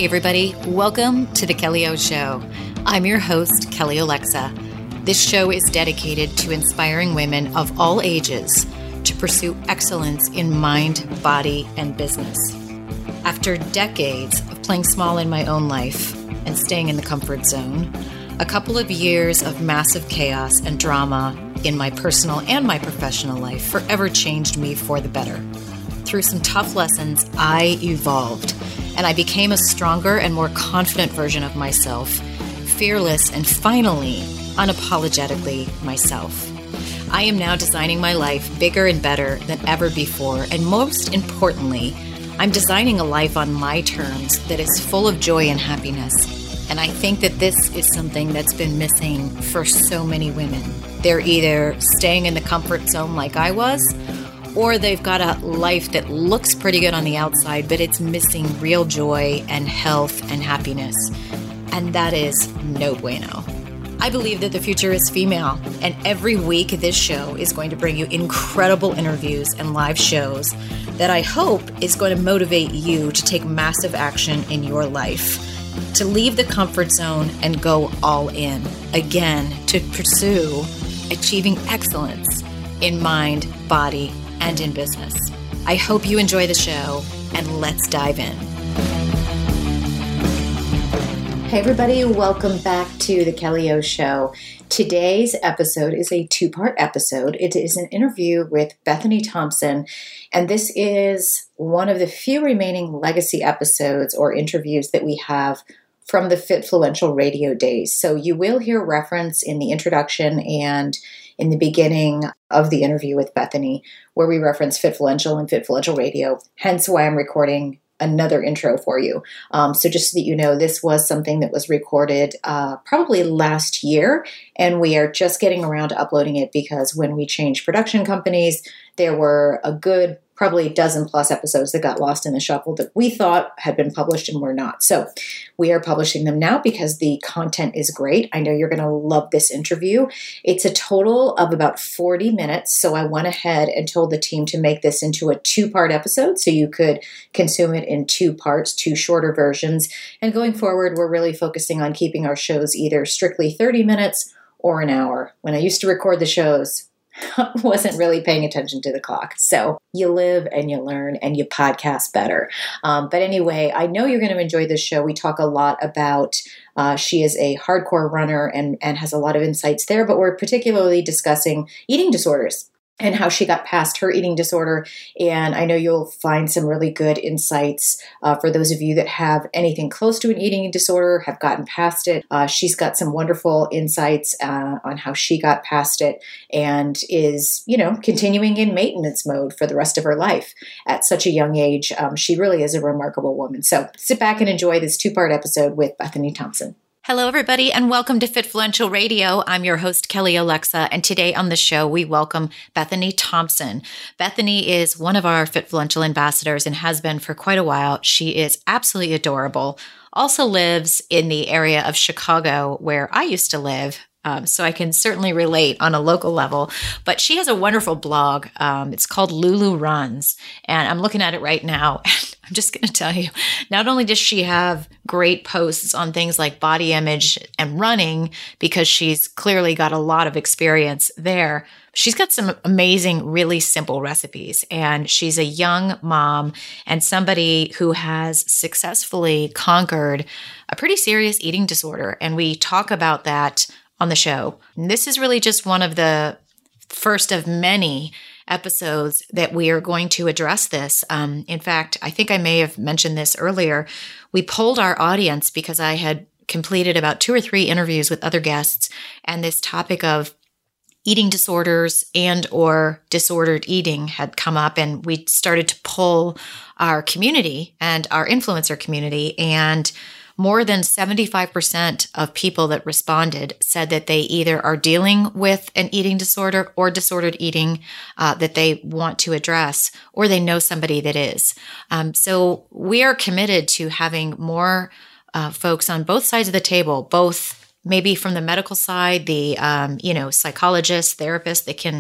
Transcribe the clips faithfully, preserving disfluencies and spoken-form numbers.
Hey everybody, welcome to The Kelly O Show. I'm your host, Kelly Alexa. This show is dedicated to inspiring women of all ages to pursue excellence in mind, body, and business. After decades of playing small in my own life and staying in the comfort zone, a couple of years of massive chaos and drama in my personal and my professional life forever changed me for the better. Through some tough lessons, I evolved, and I became a stronger and more confident version of myself, fearless and finally, unapologetically myself. I am now designing my life bigger and better than ever before, and most importantly, I'm designing a life on my terms that is full of joy and happiness. And I think that this is something that's been missing for so many women. They're either staying in the comfort zone like I was, or they've got a life that looks pretty good on the outside, but it's missing real joy and health and happiness. And that is no bueno. I believe that the future is female, and every week this show is going to bring you incredible interviews and live shows that I hope is going to motivate you to take massive action in your life, to leave the comfort zone and go all in, again, to pursue achieving excellence in mind, body, and in business. I hope you enjoy the show, and let's dive in. Hey everybody, welcome back to the Kelly O Show. Today's episode is a two-part episode. It is an interview with Bethany Thompson, and this is one of the few remaining legacy episodes or interviews that we have from the Fitfluential radio days. So you will hear reference in the introduction and in the beginning of the interview with Bethany, where we reference Fitfluential and Fitfluential radio, hence why I'm recording another intro for you. Um, so just so that you know, this was something that was recorded uh, probably last year, and we are just getting around to uploading it because when we changed production companies, there were a good probably a dozen plus episodes that got lost in the shuffle that we thought had been published and were not. So we are publishing them now because the content is great. I know you're going to love this interview. It's a total of about forty minutes. So I went ahead and told the team to make this into a two-part episode so you could consume it in two parts, two shorter versions. And going forward, we're really focusing on keeping our shows either strictly thirty minutes or an hour. When I used to record the shows, wasn't really paying attention to the clock. So you live and you learn and you podcast better. Um, but anyway, I know you're going to enjoy this show. We talk a lot about, uh, she is a hardcore runner and, and has a lot of insights there, but we're particularly discussing eating disorders and how she got past her eating disorder. And I know you'll find some really good insights uh, for those of you that have anything close to an eating disorder, have gotten past it. Uh, she's got some wonderful insights uh, on how she got past it and is, you know, continuing in maintenance mode for the rest of her life at such a young age. Um, she really is a remarkable woman. So sit back and enjoy this two-part episode with Bethany Thompson. Hello, everybody, and welcome to Fitfluential Radio. I'm your host, Kelly Alexa, and today on the show, we welcome Bethany Thompson. Bethany is one of our Fitfluential ambassadors and has been for quite a while. She is absolutely adorable, also lives in the area of Chicago where I used to live. Um, so I can certainly relate on a local level, but she has a wonderful blog. Um, it's called Lulu Runs, and I'm looking at it right now. And I'm just going to tell you, not only does she have great posts on things like body image and running, because she's clearly got a lot of experience there, she's got some amazing, really simple recipes. And she's a young mom and somebody who has successfully conquered a pretty serious eating disorder. And we talk about that on the show. And this is really just one of the first of many episodes that we are going to address this. Um, in fact, I think I may have mentioned this earlier. We polled our audience because I had completed about two or three interviews with other guests, and this topic of eating disorders and or disordered eating had come up, and we started to poll our community and our influencer community, and more than seventy-five percent of people that responded said that they either are dealing with an eating disorder or disordered eating uh, that they want to address, or they know somebody that is. Um, so we are committed to having more uh, folks on both sides of the table, both maybe from the medical side, the, um, you know, psychologists, therapists that can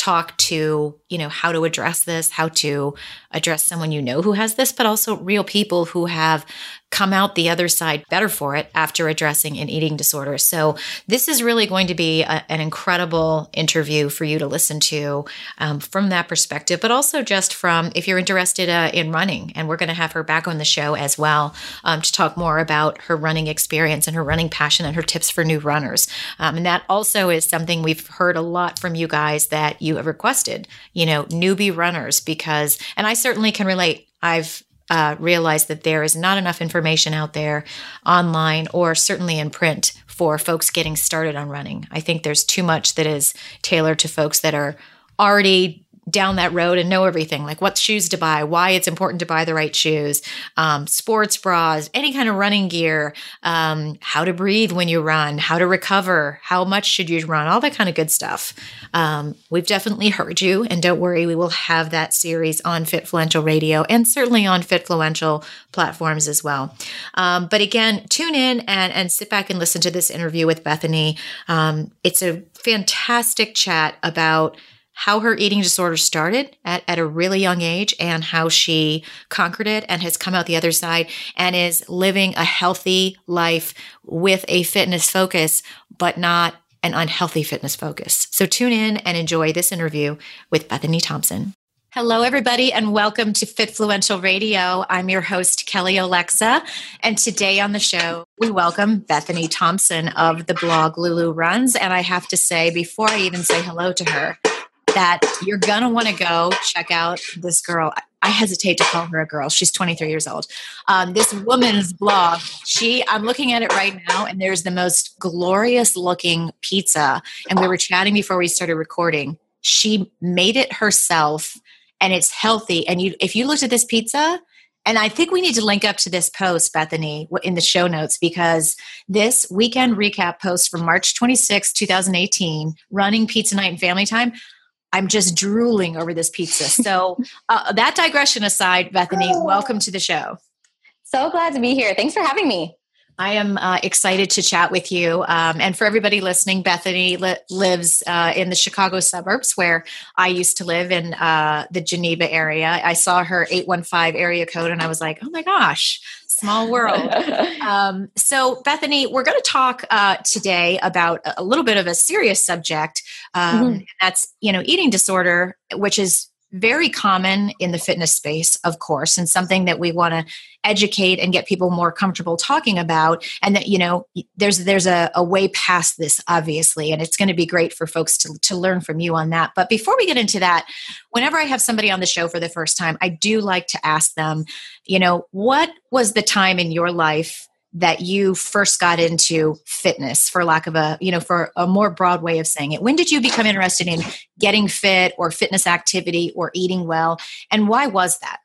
talk to, you know, how to address this, how to address someone you know who has this, but also real people who have come out the other side better for it after addressing an eating disorder. So this is really going to be a, an incredible interview for you to listen to um, from that perspective, but also just from if you're interested uh, in running. And we're going to have her back on the show as well um, to talk more about her running experience and her running passion and her tips for new runners. Um, and that also is something we've heard a lot from you guys that you have requested, you know, newbie runners, because, and I certainly can relate. I've Uh, realize that there is not enough information out there online or certainly in print for folks getting started on running. I think there's too much that is tailored to folks that are already down that road and know everything, like what shoes to buy, why it's important to buy the right shoes, um, sports bras, any kind of running gear, um, how to breathe when you run, how to recover, how much should you run, all that kind of good stuff. Um, we've definitely heard you, and don't worry, we will have that series on Fitfluential Radio and certainly on Fitfluential platforms as well. Um, but again, tune in and, and sit back and listen to this interview with Bethany. Um, it's a fantastic chat about how her eating disorder started at, at a really young age and how she conquered it and has come out the other side and is living a healthy life with a fitness focus, but not an unhealthy fitness focus. So tune in and enjoy this interview with Bethany Thompson. Hello, everybody, and welcome to Fitfluential Radio. I'm your host, Kelly Olexa, and today on the show, we welcome Bethany Thompson of the blog Lulu Runs. And I have to say, before I even say hello to her, that you're going to want to go check out this girl. I hesitate to call her a girl. She's twenty-three years old. Um, this woman's blog, she, I'm looking at it right now, and there's the most glorious looking pizza. And we were chatting before we started recording. She made it herself, and it's healthy. And you, if you looked at this pizza, and I think we need to link up to this post, Bethany, in the show notes, because this weekend recap post from March twenty-sixth, twenty eighteen, running pizza night and family time, I'm just drooling over this pizza. So uh, that digression aside, Bethany, welcome to the show. So glad to be here. Thanks for having me. I am uh, excited to chat with you. Um, and for everybody listening, Bethany li- lives uh, in the Chicago suburbs where I used to live in uh, the Geneva area. I saw her eight one five area code and I was like, oh my gosh, small world. um, so Bethany, we're going to talk uh, today about a little bit of a serious subject. Um, mm-hmm. That's, you know, eating disorder, which is very common in the fitness space, of course, and something that we want to educate and get people more comfortable talking about. And that, you know, there's there's a, a way past this, obviously, and it's going to be great for folks to, to learn from you on that. But before we get into that, whenever I have somebody on the show for the first time, I do like to ask them, you know, what was the time in your life that you first got into fitness, for lack of a, you know, for a more broad way of saying it? When did you become interested in getting fit or fitness activity or eating well? And why was that?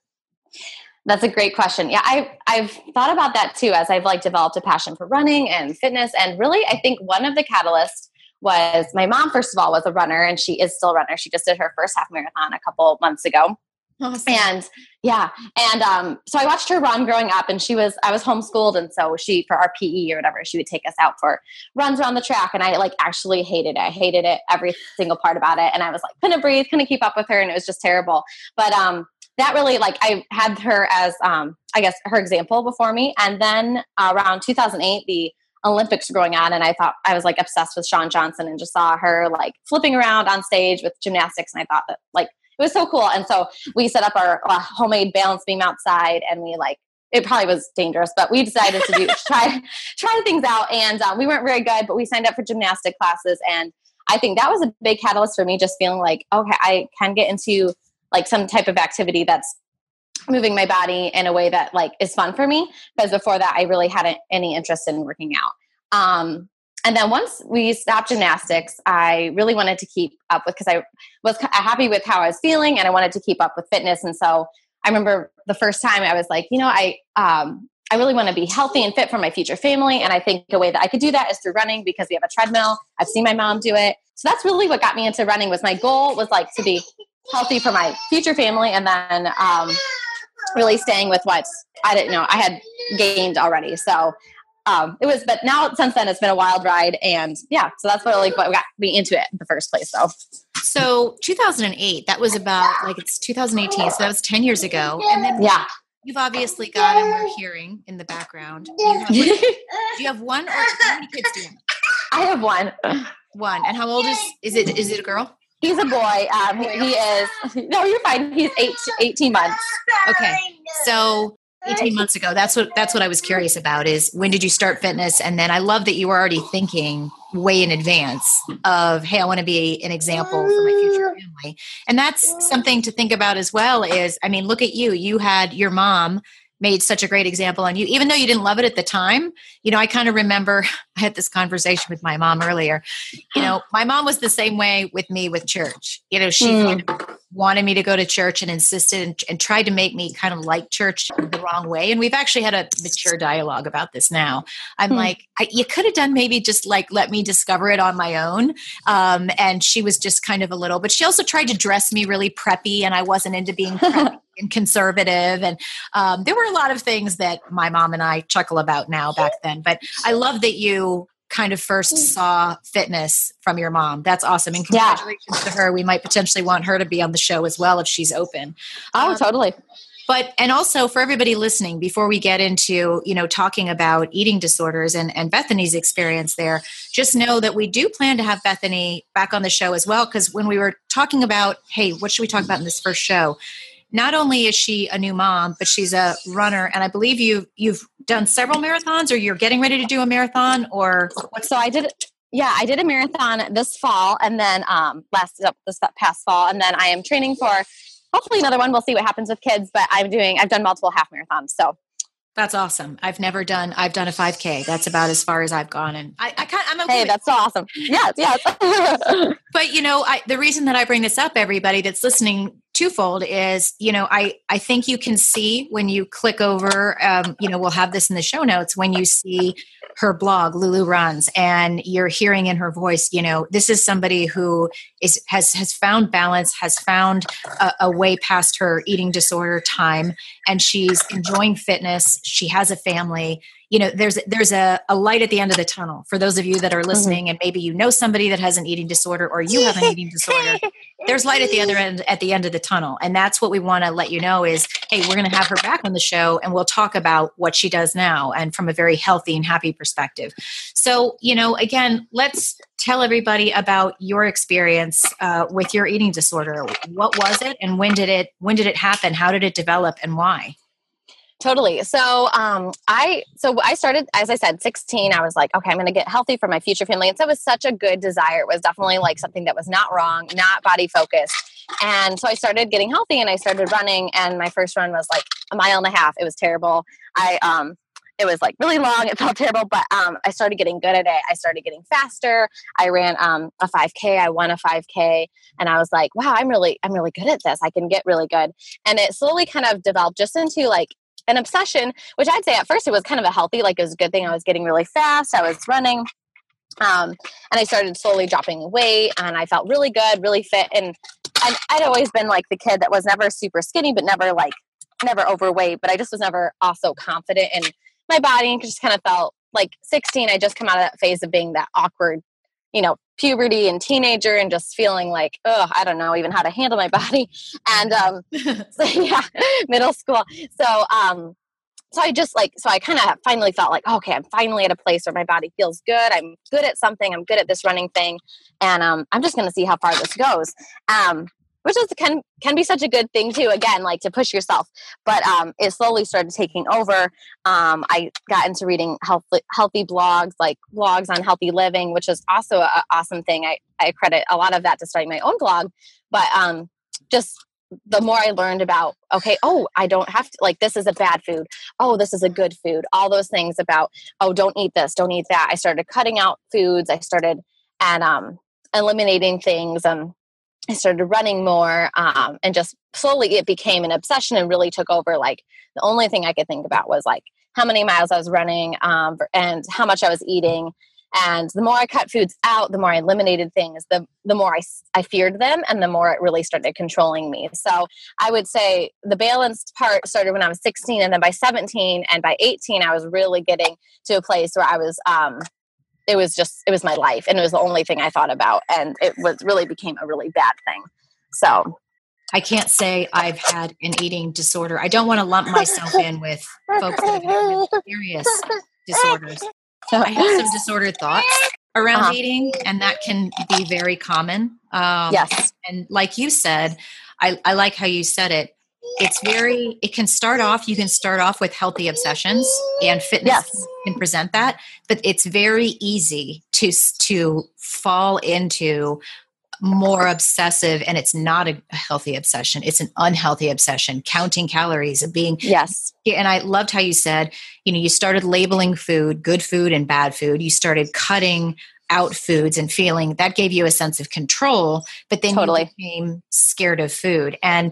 That's a great question. Yeah, I, I've thought about that too, as I've like developed a passion for running and fitness. And really, I think one of the catalysts was my mom, first of all, was a runner, and she is still a runner. She just did her first half marathon a couple months ago. Awesome. And yeah. And, um, so I watched her run growing up, and she was, I was homeschooled. And so she, for our P E or whatever, she would take us out for runs around the track. And I like actually hated it. I hated it, every single part about it. And I was like, couldn't breathe, couldn't keep up with her. And it was just terrible. But, um, that really, like, I had her as, um, I guess her example before me. And then uh, around two thousand eight, the Olympics were going on, and I thought I was like obsessed with Shawn Johnson, and just saw her like flipping around on stage with gymnastics. And I thought that like, it was so cool. And so we set up our uh, homemade balance beam outside, and we like, it probably was dangerous, but we decided to do, try, try things out. And uh, we weren't very good, but we signed up for gymnastic classes. And I think that was a big catalyst for me, just feeling like, okay, I can get into like some type of activity that's moving my body in a way that like is fun for me. Because before that, I really hadn't any interest in working out. Um, And then once we stopped gymnastics, I really wanted to keep up with, because I was happy with how I was feeling, and I wanted to keep up with fitness. And so I remember the first time I was like, you know, I, um, I really want to be healthy and fit for my future family. And I think a way that I could do that is through running, because we have a treadmill. I've seen my mom do it. So that's really what got me into running. Was my goal was like to be healthy for my future family. And then, um, really staying with what I didn't know I had gained already. So Um, it was, but now since then it's been a wild ride, and yeah, so that's what like what got me into it in the first place. So, So two thousand eight, that was about like it's two thousand eighteen. So that was ten years ago. And then Yeah. you've obviously got, and we're hearing in the background. You have, do you have one or two? How many kids do you have? I have one. One. And how old is, is it? Is it a girl? He's a boy. Um, he, he is, no, you're fine. He's eight, eighteen months. Okay. So eighteen months ago, that's what, that's what I was curious about is when did you start fitness? And then I love that you were already thinking way in advance of, hey, I want to be an example for my future family. And that's something to think about as well is, I mean, look at you, you had your mom made such a great example on you, even though you didn't love it at the time. You know, I kind of remember I had this conversation with my mom earlier. You know, my mom was the same way with me with church. You know, she mm. kind of wanted me to go to church and insisted and, and tried to make me kind of like church the wrong way. And we've actually had a mature dialogue about this now. I'm mm. like, I, you could have done maybe just like, let me discover it on my own. Um, and she was just kind of a little, but she also tried to dress me really preppy and I wasn't into being preppy and conservative. And um, there were a lot of things that my mom and I chuckle about now back then. But I love that you kind of first saw fitness from your mom. That's awesome. And congratulations yeah. to her. We might potentially want her to be on the show as well if she's open. Oh, um, totally. But, and also for everybody listening, before we get into, you know, talking about eating disorders and, and Bethany's experience there, just know that we do plan to have Bethany back on the show as well. Because when we were talking about, hey, what should we talk about in this first show? Not only is she a new mom, but she's a runner. And I believe you, you've done several marathons or you're getting ready to do a marathon or what? So I did, yeah, I did a marathon this fall and then um, last, this past fall. And then I am training for hopefully another one. We'll see what happens with kids, but I'm doing, I've done multiple half marathons. So that's awesome. I've never done, I've done a five K. That's about as far as I've gone. And I, I can't, I'm okay. Hey, that's so awesome. Yes, yes. But you know, I, the reason that I bring this up, everybody that's listening twofold is, you know, I, I think you can see when you click over, um, you know, we'll have this in the show notes, when you see her blog, Lulu Runs, and you're hearing in her voice, you know, this is somebody who is, has, has found balance, has found a, a way past her eating disorder time, and she's enjoying fitness. She has a family. You know, there's there's a, a light at the end of the tunnel for those of you that are listening, mm-hmm. and maybe you know somebody that has an eating disorder or you have an eating disorder. There's light at the other end, at the end of the tunnel. And that's what we want to let you know is, hey, we're going to have her back on the show and we'll talk about what she does now and from a very healthy and happy perspective. So, you know, again, let's tell everybody about your experience uh, with your eating disorder. What was it and when did it, when did it happen? How did it develop and why? Totally. So, um, I, so I started, as I said, sixteen, I was like, okay, I'm going to get healthy for my future family. And so it was such a good desire. It was definitely like something that was not wrong, not body focused. And so I started getting healthy and I started running, and my first run was like a mile and a half. It was terrible. I, um, it was like really long. It felt terrible, but, um, I started getting good at it. I started getting faster. I ran, um, a five K. I won a five K, and I was like, wow, I'm really, I'm really good at this. I can get really good. And it slowly kind of developed just into like an obsession, which I'd say at first it was kind of a healthy, like it was a good thing. I was getting really fast. I was running. Um, and I started slowly dropping weight and I felt really good, really fit. And, and I'd always been like the kid that was never super skinny, but never like, never overweight, but I just was never also confident in my body and just kind of felt like sixteen. I just come out of that phase of being that awkward, you know, puberty and teenager and just feeling like, oh, I don't know even how to handle my body. And, um, so yeah, middle school. So, um, so I just like, so I kind of finally felt like, okay, I'm finally at a place where my body feels good. I'm good at something. I'm good at this running thing. And, um, I'm just going to see how far this goes. Um, which is can, can be such a good thing too, again, like to push yourself, but, um, it slowly started taking over. Um, I got into reading health, healthy blogs, like blogs on healthy living, which is also an awesome thing. I, I credit a lot of that to starting my own blog, but, um, just the more I learned about, okay, oh, I don't have to, like, this is a bad food. Oh, this is a good food. All those things about, oh, don't eat this, don't eat that. I started cutting out foods. I started and, um, eliminating things. And I started running more, um, and just slowly it became an obsession and really took over. Like the only thing I could think about was like how many miles I was running, um, and how much I was eating. And the more I cut foods out, the more I eliminated things, the the more I, I feared them and the more it really started controlling me. So I would say the balanced part started when I was sixteen, and then by seventeen and by eighteen, I was really getting to a place where I was, um, it was just, it was my life. And it was the only thing I thought about. And it was really became a really bad thing. So I can't say I've had an eating disorder. I don't want to lump myself in with folks that have had really serious disorders. I have some disordered thoughts around uh-huh. eating, and that can be very common. Um, yes. And like you said, I, I like how you said it. It's very, it can start off, you can start off with healthy obsessions, and fitness yes. can present that, but it's very easy to, to fall into more obsessive, and it's not a healthy obsession. It's an unhealthy obsession, counting calories and being, yes. And I loved how you said, you know, you started labeling food, good food and bad food. You started cutting out foods and feeling that gave you a sense of control, but then totally. you became scared of food. And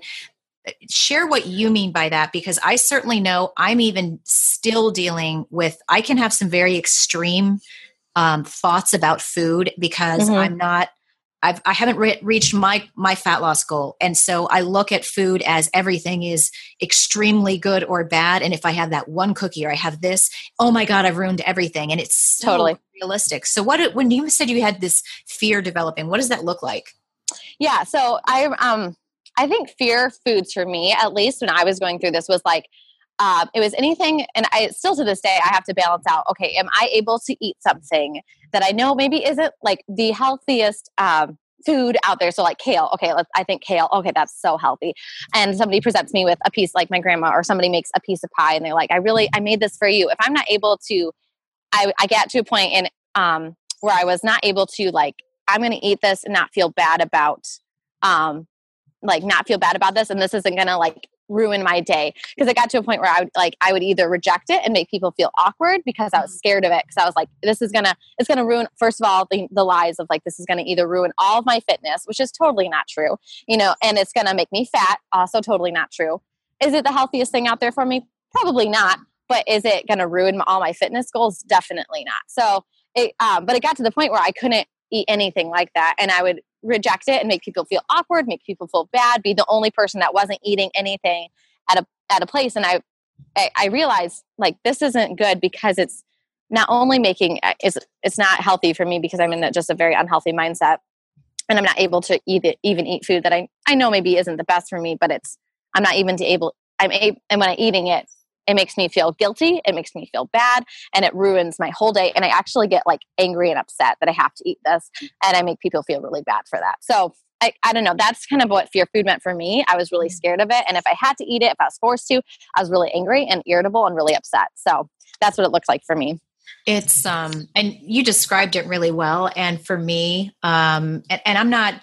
share what you mean by that, because I certainly know I'm even still dealing with, I can have some very extreme um, thoughts about food because mm-hmm. I'm not, I've, I haven't re- reached my, my fat loss goal. And so I look at food as everything is extremely good or bad. And if I have that one cookie or I have this, oh my God, I've ruined everything. And it's so totally realistic. So what, when you said you had this fear developing, what does that look like? Yeah. So I, um, I think fear foods for me, at least when I was going through this, was like, um, it was anything, and I still to this day, I have to balance out, okay, am I able to eat something that I know maybe isn't like the healthiest um, food out there? So like kale, okay, let's, I think kale, okay, that's so healthy. And somebody presents me with a piece, like my grandma, or somebody makes a piece of pie and they're like, I really, I made this for you. If I'm not able to, I, I get to a point in um, where I was not able to like, I'm going to eat this and not feel bad about, um, like not feel bad about this. And this isn't going to like ruin my day. Cause it got to a point where I would like, I would either reject it and make people feel awkward because I was scared of it. Cause I was like, this is gonna, it's gonna ruin, first of all, the, the lies of like, this is gonna either ruin all of my fitness, which is totally not true, you know, and it's gonna make me fat, also totally not true. Is it the healthiest thing out there for me? Probably not. But is it gonna ruin all my fitness goals? Definitely not. So it, um, but it got to the point where I couldn't eat anything like that. And I would reject it and make people feel awkward, make people feel bad, be the only person that wasn't eating anything at a at a place. And I I, I realized like this isn't good because it's not only making it's it's not healthy for me because I'm in a, just a very unhealthy mindset, and I'm not able to eat it, even eat food that I I know maybe isn't the best for me, but it's I'm not even to able I'm able, and when I'm eating it, it makes me feel guilty. It makes me feel bad, and it ruins my whole day. And I actually get like angry and upset that I have to eat this, and I make people feel really bad for that. So I, I don't know. That's kind of what fear food meant for me. I was really scared of it. And if I had to eat it, if I was forced to, I was really angry and irritable and really upset. So that's what it looks like for me. It's, um, and you described it really well. And for me, um, and, and I'm not,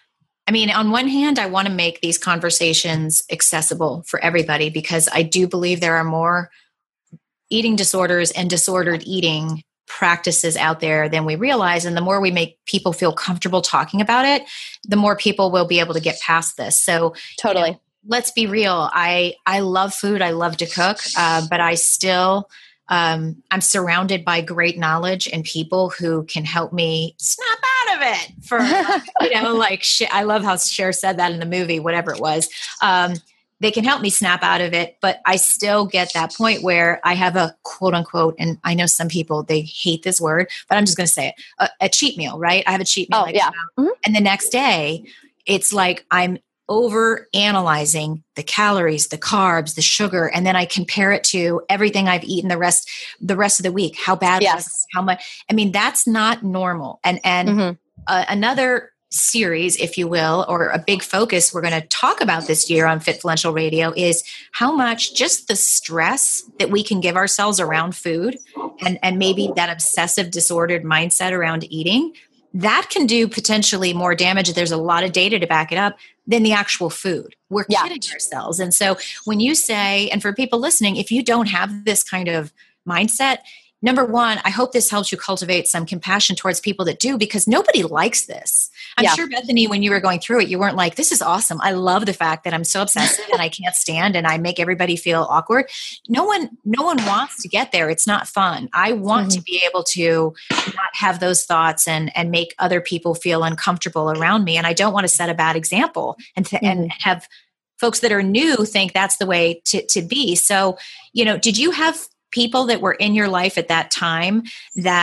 I mean, on one hand, I want to make these conversations accessible for everybody because I do believe there are more eating disorders and disordered eating practices out there than we realize. And the more we make people feel comfortable talking about it, the more people will be able to get past this. So totally. You know, let's be real. I, I love food. I love to cook, uh, but I still, um, I'm surrounded by great knowledge and people who can help me snap out of it for, you know, like I love how Cher said that in the movie, whatever it was. Um, They can help me snap out of it, but I still get that point where I have a quote unquote, and I know some people, they hate this word, but I'm just going to say it, a, a cheat meal, right? I have a cheat meal. Oh, yeah. Mm-hmm. And the next day, it's like I'm over analyzing the calories, the carbs, the sugar, and then I compare it to everything I've eaten the rest, the rest of the week. How bad yes. was it? How much? I mean, that's not normal. And, and mm-hmm. uh, another series, if you will, or a big focus we're going to talk about this year on Fitfluential Radio is how much just the stress that we can give ourselves around food and, and maybe that obsessive disordered mindset around eating, that can do potentially more damage. There's a lot of data to back it up than the actual food. We're yeah. kidding ourselves. And so when you say, and for people listening, if you don't have this kind of mindset, number one, I hope this helps you cultivate some compassion towards people that do, because nobody likes this. I'm yeah. sure, Bethany, when you were going through it, you weren't like, this is awesome. I love the fact that I'm so obsessive and I can't stand and I make everybody feel awkward. No one, no one wants to get there. It's not fun. I want mm-hmm. to be able to not have those thoughts and, and make other people feel uncomfortable around me. And I don't want to set a bad example and, th- mm-hmm. and have folks that are new think that's the way to, to be. So, you know, did you have people that were in your life at that time that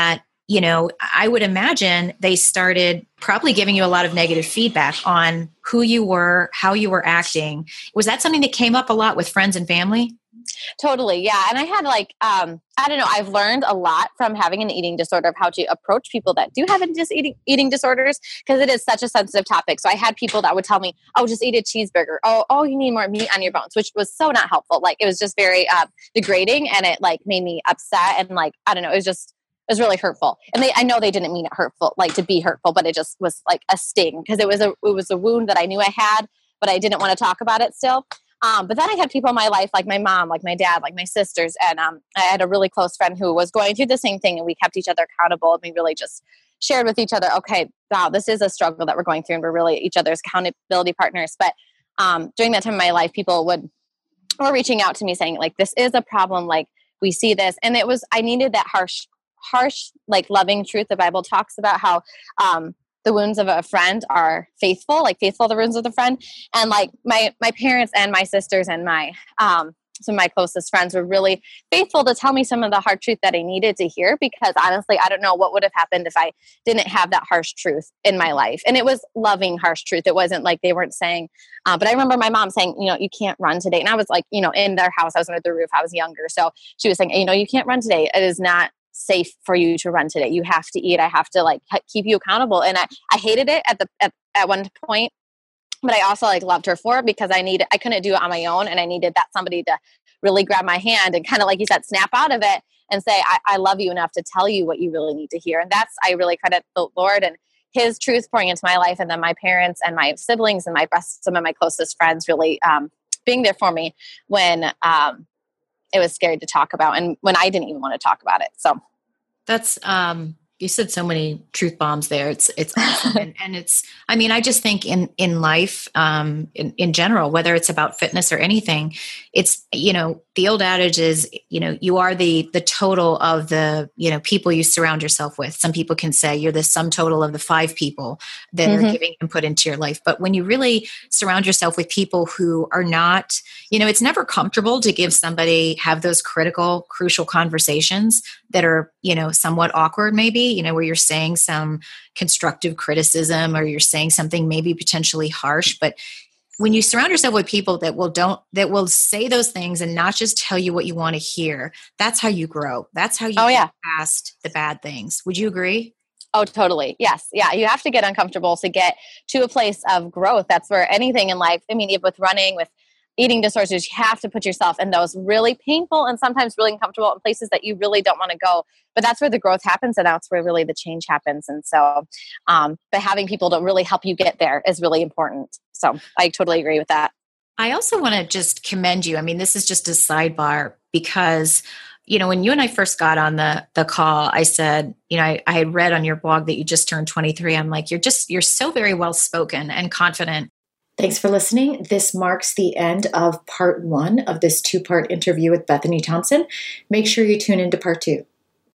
you know, I would imagine they started probably giving you a lot of negative feedback on who you were, how you were acting. Was that something that came up a lot with friends and family? Totally. Yeah. And I had like, um, I don't know, I've learned a lot from having an eating disorder of how to approach people that do have dis- eating, eating disorders, because it is such a sensitive topic. So I had people that would tell me, oh, just eat a cheeseburger. Oh, oh, you need more meat on your bones, which was so not helpful. Like it was just very uh, degrading, and it like made me upset. And like, I don't know, it was just, it was really hurtful. And they, I know they didn't mean it hurtful, like to be hurtful, but it just was like a sting, because it was a, it was a wound that I knew I had, but I didn't want to talk about it still. Um, but then I had people in my life, like my mom, like my dad, like my sisters. And um, I had a really close friend who was going through the same thing, and we kept each other accountable. And we really just shared with each other, okay, wow, this is a struggle that we're going through, and we're really each other's accountability partners. But um, during that time of my life, people would were reaching out to me saying, like, this is a problem. Like, we see this. And it was, I needed that harsh, harsh, like loving truth. The Bible talks about how um, the wounds of a friend are faithful, like faithful the wounds of the friend. And like my, my parents and my sisters and my, um, some of my closest friends were really faithful to tell me some of the hard truth that I needed to hear, because honestly, I don't know what would have happened if I didn't have that harsh truth in my life. And it was loving harsh truth. It wasn't like they weren't saying, uh, but I remember my mom saying, you know, you can't run today. And I was like, you know, in their house, I was under the roof, I was younger. So she was saying, you know, you can't run today. It is not safe for you to run today. You have to eat. I have to like keep you accountable. And I, I hated it at the, at, at one point, but I also like loved her for it, because I needed, I couldn't do it on my own. And I needed that somebody to really grab my hand and kind of, like you said, snap out of it and say, I, I love you enough to tell you what you really need to hear. And that's, I really credit the Lord and his truth pouring into my life. And then my parents and my siblings and my best, some of my closest friends really um, being there for me when, um, it was scary to talk about, and when I didn't even want to talk about it. So that's, um, you said so many truth bombs there. It's, it's awesome. and, and it's, I mean, I just think in, in life, um, in, in general, whether it's about fitness or anything, it's, you know, the old adage is, you know, you are the, the total of the, you know, people you surround yourself with. Some people can say you're the sum total of the five people that mm-hmm. are giving input into your life. But when you really surround yourself with people who are not, you know, it's never comfortable to give somebody, have those critical, crucial conversations that are, you know, somewhat awkward, maybe, you know, where you're saying some constructive criticism or you're saying something maybe potentially harsh. But when you surround yourself with people that will don't, that will say those things and not just tell you what you want to hear, that's how you grow. That's how you oh, get yeah. past the bad things. Would you agree? Oh, totally. Yes. Yeah. You have to get uncomfortable to get to a place of growth. That's where anything in life, I mean, even with running, with eating disorders, you have to put yourself in those really painful and sometimes really uncomfortable places that you really don't want to go. But that's where the growth happens, and that's where really the change happens. And so, um, but having people to really help you get there is really important. So I totally agree with that. I also want to just commend you. I mean, this is just a sidebar, because, you know, when you and I first got on the the call, I said, you know, I, I had read on your blog that you just turned twenty-three. I'm like, you're just, you're so very well spoken and confident. Thanks for listening. This marks the end of part one of this two-part interview with Bethany Thompson. Make sure you tune into part two.